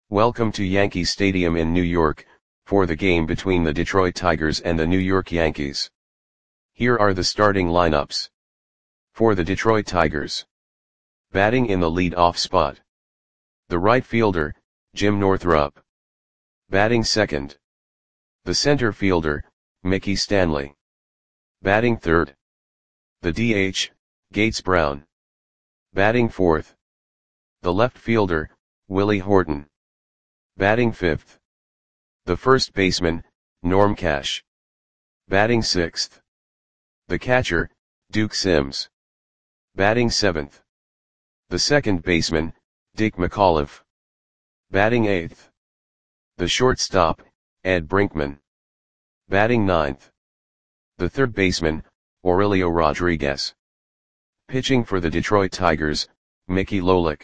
Welcome to Yankee Stadium in New York, for the game between the Detroit Tigers and the New York Yankees. Here are the starting lineups. For the Detroit Tigers. Batting in the lead-off spot. The right fielder, Jim Northrup. Batting second. The center fielder, Mickey Stanley. Batting third. The DH, Gates Brown. Batting fourth. The left fielder, Willie Horton. Batting fifth. The first baseman, Norm Cash. Batting sixth. The catcher, Duke Sims. Batting seventh. The second baseman, Dick McAuliffe. Batting eighth. The shortstop, Ed Brinkman. Batting ninth. The third baseman, Aurelio Rodriguez. Pitching for the Detroit Tigers, Mickey Lolich.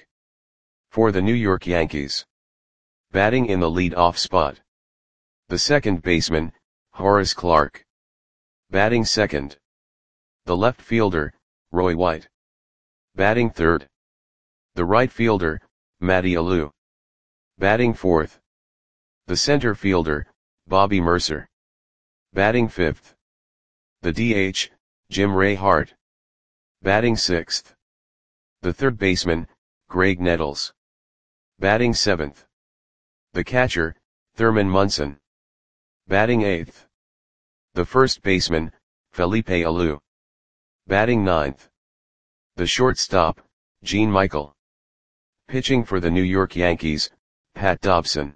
For the New York Yankees. Batting in the lead-off spot. The second baseman, Horace Clarke. Batting second. The left fielder, Roy White. Batting third. The right fielder, Matty Alou. Batting fourth. The center fielder, Bobby Murcer. Batting fifth. The DH, Jim Ray Hart. Batting sixth. The third baseman, Graig Nettles. Batting seventh. The catcher, Thurman Munson. Batting eighth. The first baseman, Felipe Alou. Batting ninth. The shortstop, Gene Michael. Pitching for the New York Yankees, Pat Dobson.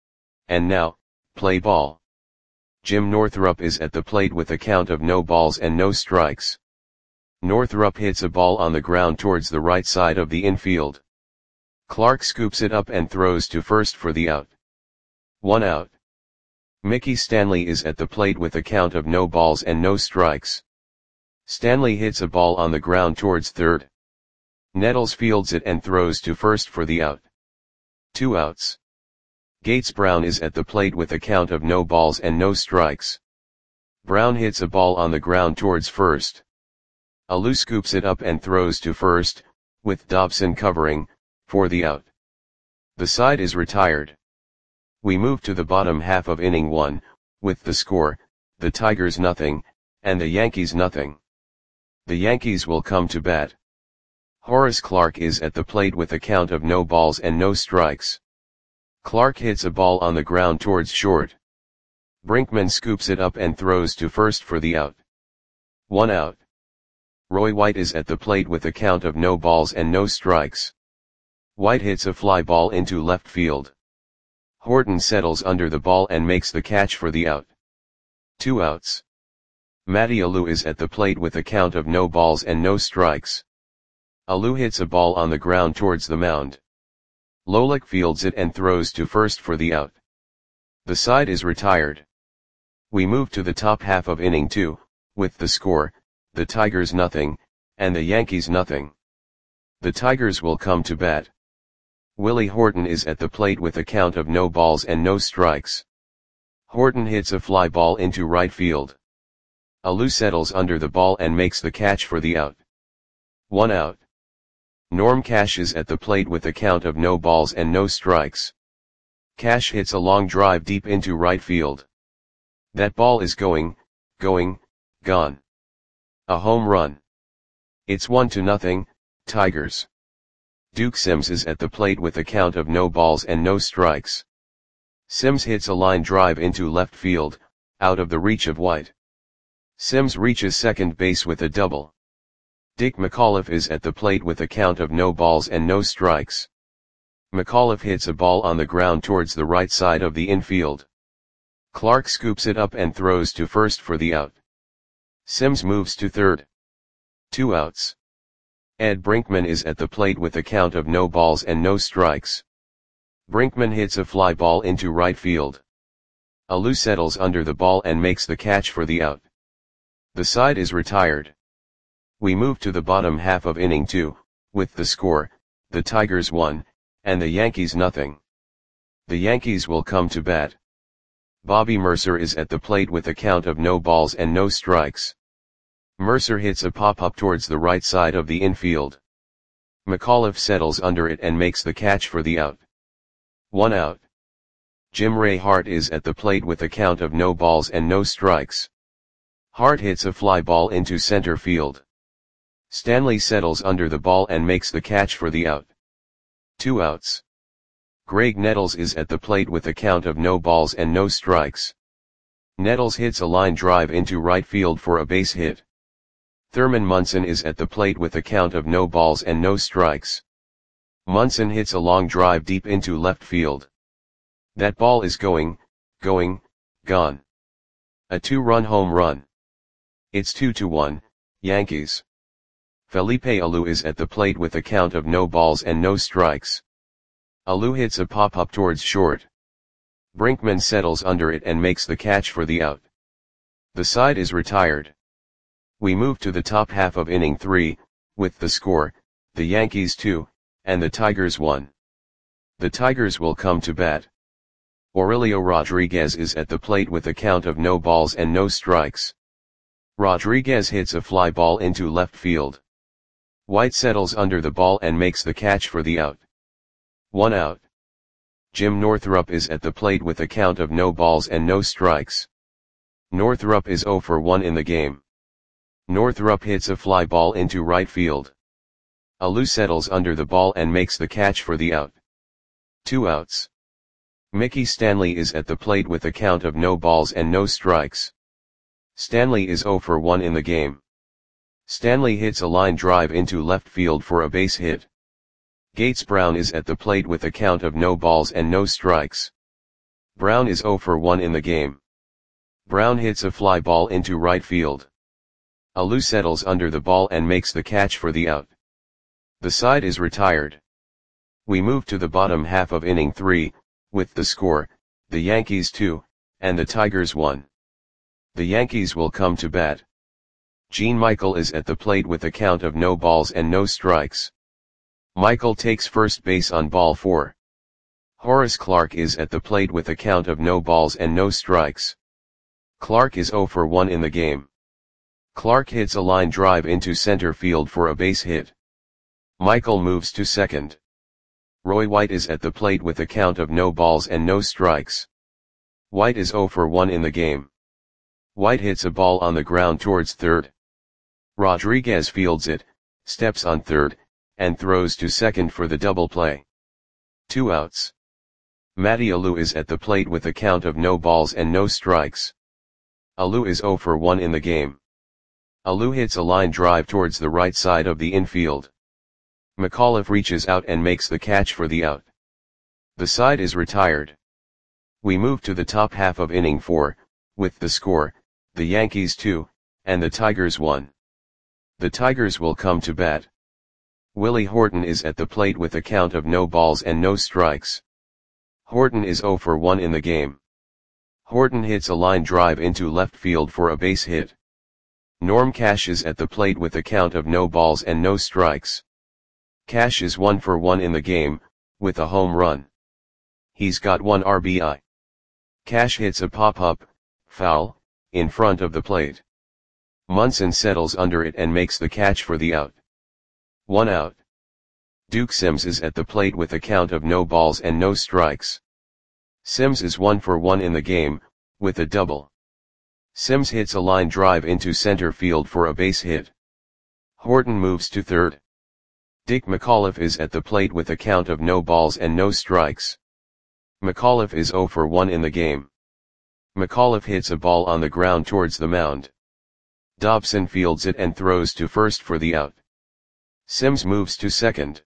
And now, play ball. Jim Northrup is at the plate with a count of no balls and no strikes. Northrup hits a ball on the ground towards the right side of the infield. Clarke scoops it up and throws to first for the out. 1 out. Mickey Stanley is at the plate with a count of no balls and no strikes. Stanley hits a ball on the ground towards third. Nettles fields it and throws to first for the out. 2 outs. Gates Brown is at the plate with a count of no balls and no strikes. Brown hits a ball on the ground towards first. Alou scoops it up and throws to first, with Dobson covering, for the out. The side is retired. We move to the bottom half of inning 1, with the score, the Tigers nothing, and the Yankees nothing. The Yankees will come to bat. Horace Clarke is at the plate with a count of no balls and no strikes. Clarke hits a ball on the ground towards short. Brinkman scoops it up and throws to first for the out. 1 out. Roy White is at the plate with a count of no balls and no strikes. White hits a fly ball into left field. Horton settles under the ball and makes the catch for the out. 2 outs. Matty Alou is at the plate with a count of no balls and no strikes. Alou hits a ball on the ground towards the mound. Lolich fields it and throws to first for the out. The side is retired. We move to the top half of inning 2, with the score, the Tigers nothing, and the Yankees nothing. The Tigers will come to bat. Willie Horton is at the plate with a count of no balls and no strikes. Horton hits a fly ball into right field. Alou settles under the ball and makes the catch for the out. 1 out. Norm Cash is at the plate with a count of no balls and no strikes. Cash hits a long drive deep into right field. That ball is gone. A home run. It's 1-0, Tigers. Duke Sims is at the plate with a count of no balls and no strikes. Sims hits a line drive into left field, out of the reach of White. Sims reaches second base with a double. Dick McAuliffe is at the plate with a count of no balls and no strikes. McAuliffe hits a ball on the ground towards the right side of the infield. Clarke scoops it up and throws to first for the out. Sims moves to third. 2 outs. Ed Brinkman is at the plate with a count of no balls and no strikes. Brinkman hits a fly ball into right field. Alou settles under the ball and makes the catch for the out. The side is retired. We move to the bottom half of inning 2, with the score, the Tigers 1, and the Yankees nothing. The Yankees will come to bat. Bobby Murcer is at the plate with a count of no balls and no strikes. Murcer hits a pop-up towards the right side of the infield. McAuliffe settles under it and makes the catch for the out. 1 out. Jim Ray Hart is at the plate with a count of no balls and no strikes. Hart hits a fly ball into center field. Stanley settles under the ball and makes the catch for the out. 2 outs. Greg Nettles is at the plate with a count of no balls and no strikes. Nettles hits a line drive into right field for a base hit. Thurman Munson is at the plate with a count of no balls and no strikes. Munson hits a long drive deep into left field. That ball is gone. A 2-run home run. It's 2-1, Yankees. Felipe Alou is at the plate with a count of no balls and no strikes. Alou hits a pop-up towards short. Brinkman settles under it and makes the catch for the out. The side is retired. We move to the top half of inning 3, with the score, the Yankees 2, and the Tigers 1. The Tigers will come to bat. Aurelio Rodriguez is at the plate with a count of no balls and no strikes. Rodriguez hits a fly ball into left field. White settles under the ball and makes the catch for the out. 1 out. Jim Northrup is at the plate with a count of no balls and no strikes. Northrup is 0 for 1 in the game. Northrup hits a fly ball into right field. Alou settles under the ball and makes the catch for the out. 2 outs. Mickey Stanley is at the plate with a count of no balls and no strikes. Stanley is 0 for 1 in the game. Stanley hits a line drive into left field for a base hit. Gates Brown is at the plate with a count of no balls and no strikes. Brown is 0 for 1 in the game. Brown hits a fly ball into right field. Alou settles under the ball and makes the catch for the out. The side is retired. We move to the bottom half of inning 3, with the score, the Yankees 2, and the Tigers 1. The Yankees will come to bat. Gene Michael is at the plate with a count of no balls and no strikes. Michael takes first base on ball 4. Horace Clarke is at the plate with a count of no balls and no strikes. Clarke is 0 for 1 in the game. Clarke hits a line drive into center field for a base hit. Michael moves to second. Roy White is at the plate with a count of no balls and no strikes. White is 0 for 1 in the game. White hits a ball on the ground towards third. Rodriguez fields it, steps on third, and throws to second for the double play. 2 outs. Matty Alou is at the plate with a count of no balls and no strikes. Alou is 0 for 1 in the game. Alou hits a line drive towards the right side of the infield. McAuliffe reaches out and makes the catch for the out. The side is retired. We move to the top half of inning 4, with the score, the Yankees 2, and the Tigers 1. The Tigers will come to bat. Willie Horton is at the plate with a count of no balls and no strikes. Horton is 0 for 1 in the game. Horton hits a line drive into left field for a base hit. Norm Cash is at the plate with a count of no balls and no strikes. Cash is 1 for 1 in the game, with a home run. He's got 1 RBI. Cash hits a pop-up, foul, in front of the plate. Munson settles under it and makes the catch for the out. 1 out. Duke Sims is at the plate with a count of no balls and no strikes. Sims is 1 for 1 in the game, with a double. Sims hits a line drive into center field for a base hit. Horton moves to third. Dick McAuliffe is at the plate with a count of no balls and no strikes. McAuliffe is 0 for 1 in the game. McAuliffe hits a ball on the ground towards the mound. Dobson fields it and throws to first for the out. Sims moves to second.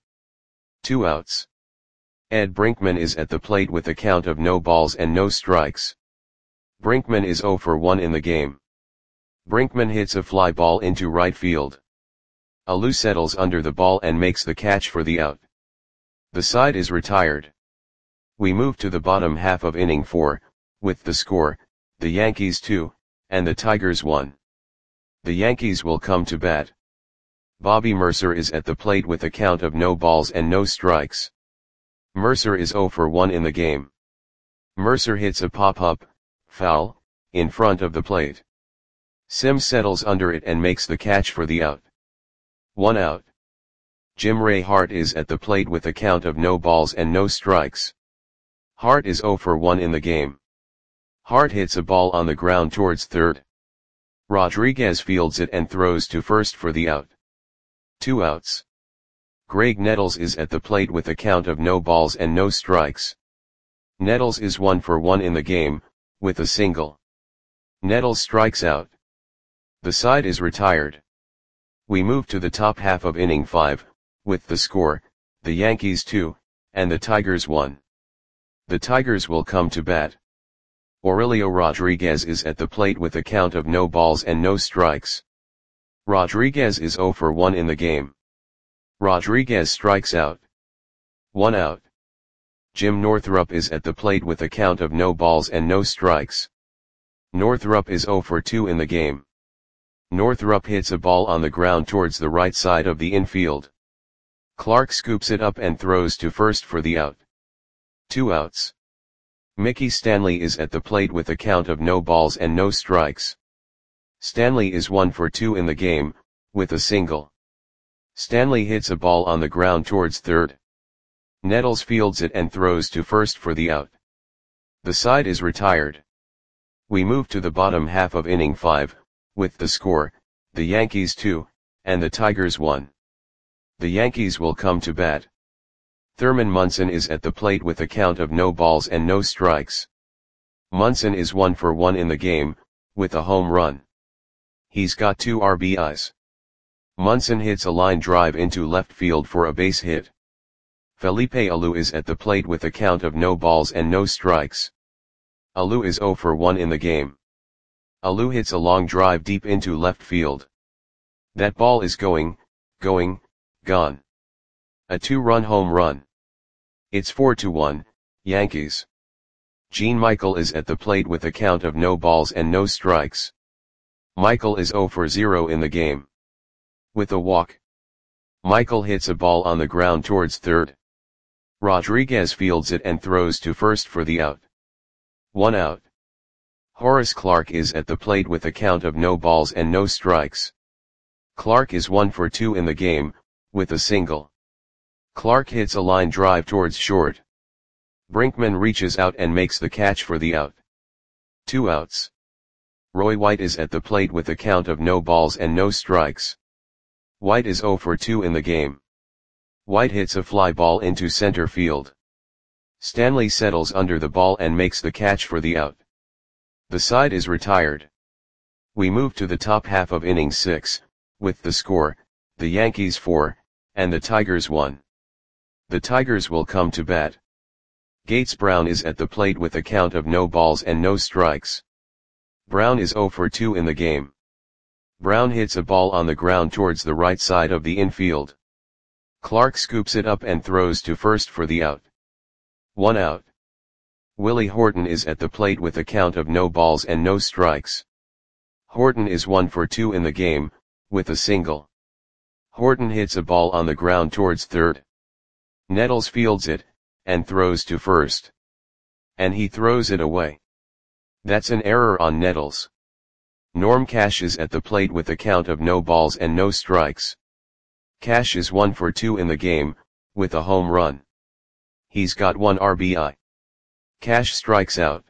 2 outs. Ed Brinkman is at the plate with a count of no balls and no strikes. Brinkman is 0 for 1 in the game. Brinkman hits a fly ball into right field. Alou settles under the ball and makes the catch for the out. The side is retired. We move to the bottom half of inning 4, with the score, the Yankees 2, and the Tigers 1. The Yankees will come to bat. Bobby Mercer is at the plate with a count of no balls and no strikes. Mercer is 0 for 1 in the game. Mercer hits a pop-up, foul, in front of the plate. Sims settles under it and makes the catch for the out. 1 out. Jim Ray Hart is at the plate with a count of no balls and no strikes. Hart is 0 for 1 in the game. Hart hits a ball on the ground towards third. Rodriguez fields it and throws to first for the out. 2 outs. Graig Nettles is at the plate with a count of no balls and no strikes. Nettles is 1 for 1 in the game, with a single. Nettles strikes out. The side is retired. We move to the top half of inning 5, with the score, the Yankees 2, and the Tigers 1. The Tigers will come to bat. Aurelio Rodriguez is at the plate with a count of no balls and no strikes. Rodriguez is 0 for 1 in the game. Rodriguez strikes out. 1 out. Jim Northrup is at the plate with a count of no balls and no strikes. Northrup is 0 for 2 in the game. Northrup hits a ball on the ground towards the right side of the infield. Clark scoops it up and throws to first for the out. 2 outs. Mickey Stanley is at the plate with a count of no balls and no strikes. Stanley is 1 for 2 in the game, with a single. Stanley hits a ball on the ground towards third. Nettles fields it and throws to first for the out. The side is retired. We move to the bottom half of inning 5, with the score, the Yankees 2, and the Tigers 1. The Yankees will come to bat. Thurman Munson is at the plate with a count of no balls and no strikes. Munson is 1 for 1 in the game, with a home run. He's got 2 RBIs. Munson hits a line drive into left field for a base hit. Felipe Alou is at the plate with a count of no balls and no strikes. Alou is 0 for 1 in the game. Alou hits a long drive deep into left field. That ball is gone. A 2-run home run. It's 4-1, Yankees. Gene Michael is at the plate with a count of no balls and no strikes. Michael is 0 for 0 in the game. With a walk. Michael hits a ball on the ground towards third. Rodriguez fields it and throws to first for the out. 1 out. Horace Clarke is at the plate with a count of no balls and no strikes. Clarke is 1 for 2 in the game, with a single. Clarke hits a line drive towards short. Brinkman reaches out and makes the catch for the out. 2 outs. Roy White is at the plate with a count of no balls and no strikes. White is 0 for 2 in the game. White hits a fly ball into center field. Stanley settles under the ball and makes the catch for the out. The side is retired. We move to the top half of inning 6, with the score, the Yankees 4, and the Tigers 1. The Tigers will come to bat. Gates Brown is at the plate with a count of no balls and no strikes. Brown is 0 for 2 in the game. Brown hits a ball on the ground towards the right side of the infield. Clark scoops it up and throws to first for the out. 1 out. Willie Horton is at the plate with a count of no balls and no strikes. Horton is 1 for 2 in the game, with a single. Horton hits a ball on the ground towards third. Nettles fields it, and throws to first. And he throws it away. That's an error on Nettles. Norm Cash is at the plate with a count of no balls and no strikes. Cash is 1 for 2 in the game, with a home run. He's got 1 RBI. Cash strikes out.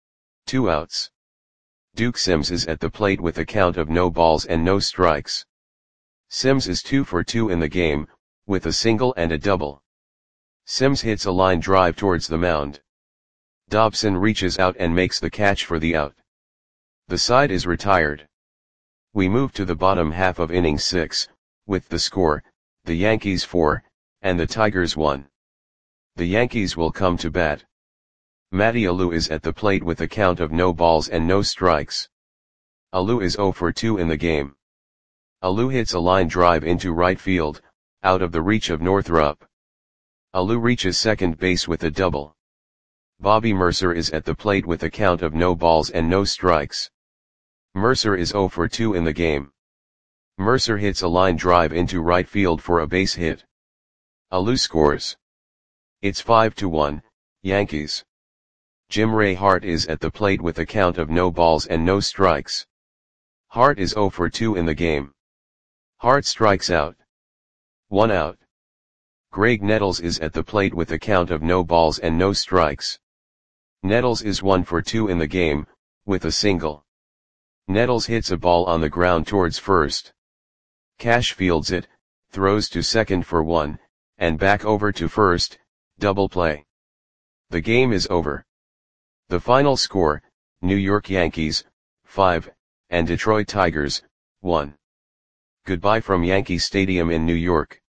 2 outs. Duke Sims is at the plate with a count of no balls and no strikes. Sims is 2 for 2 in the game, with a single and a double. Sims hits a line drive towards the mound. Dobson reaches out and makes the catch for the out. The side is retired. We move to the bottom half of inning 6, with the score, the Yankees 4, and the Tigers 1. The Yankees will come to bat. Matty Alou is at the plate with a count of no balls and no strikes. Alou is 0 for 2 in the game. Alou hits a line drive into right field, out of the reach of Northrup. Alou reaches second base with a double. Bobby Mercer is at the plate with a count of no balls and no strikes. Mercer is 0 for 2 in the game. Mercer hits a line drive into right field for a base hit. Alou scores. It's 5-1, Yankees. Jim Ray Hart is at the plate with a count of no balls and no strikes. Hart is 0 for 2 in the game. Hart strikes out. 1 out. Graig Nettles is at the plate with a count of no balls and no strikes. Nettles is 1 for 2 in the game, with a single. Nettles hits a ball on the ground towards first. Cash fields it, throws to second for 1, and back over to first, double play. The game is over. The final score, New York Yankees, 5, and Detroit Tigers, 1. Goodbye from Yankee Stadium in New York.